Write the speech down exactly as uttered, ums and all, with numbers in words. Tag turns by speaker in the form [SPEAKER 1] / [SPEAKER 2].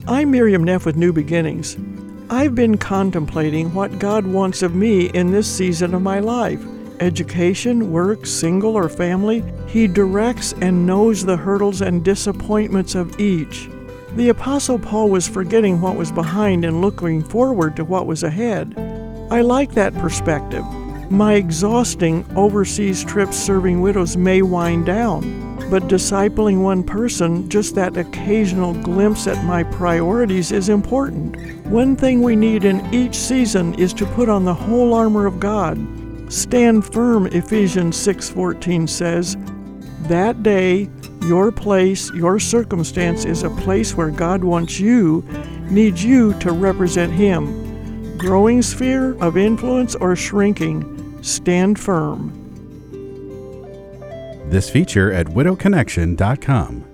[SPEAKER 1] I'm Miriam Neff with New Beginnings. I've been contemplating what God wants of me in this season of my life. Education, work, single or family, He directs and knows the hurdles and disappointments of each. The Apostle Paul was forgetting what was behind and looking forward to what was ahead. I like that perspective. My exhausting overseas trips serving widows may wind down, but discipling one person, just that occasional glimpse at my priorities, is important. One thing we need in each season is to put on the whole armor of God. Stand firm, Ephesians six fourteen says. That day, your place, your circumstance is a place where God wants you, needs you to represent Him. Growing sphere of influence or shrinking, stand firm.
[SPEAKER 2] This feature at widow connection dot com.